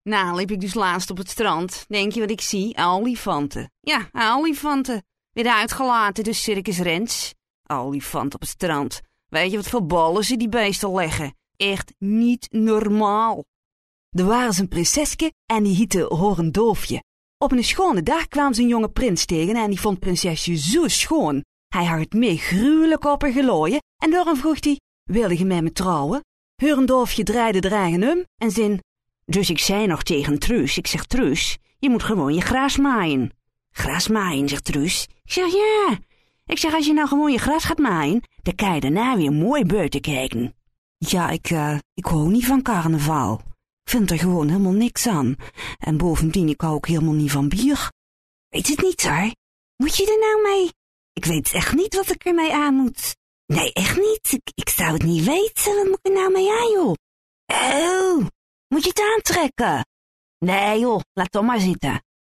Nou, liep ik dus laatst op het strand. Denk je wat ik zie? Olifanten. Ja, olifanten. Weer uitgelaten, dus Circus Rens. Olifant op het strand. Weet je wat voor ballen ze die beesten leggen? Echt niet normaal. Er was een prinseske en die heette Horendoofje. Op een schone dag kwam ze een jonge prins tegen en die vond prinsesje zo schoon. Hij had het mee gruwelijk op haar gelooien en daarom vroeg hij, wilde je met me trouwen? Horendoofje draaide dragen om en zei, dus ik zei nog tegen Truus, ik zeg Truus, je moet gewoon je gras maaien. Gras maaien, zegt Truus. Ik zeg ja. Ik zeg, als je nou gewoon je gras gaat maaien, dan kan je daarna weer mooi buiten kijken. Ja, ik hou niet van carnaval. Ik vind er gewoon helemaal niks aan. En bovendien, ik hou ook helemaal niet van bier. Weet het niet, hoor. Moet je er nou mee? Ik weet echt niet wat ik ermee aan moet. Nee, echt niet. Ik zou het niet weten. Wat moet ik er nou mee aan, joh? Oh, moet je het aantrekken? Nee, joh, laat dan maar zitten.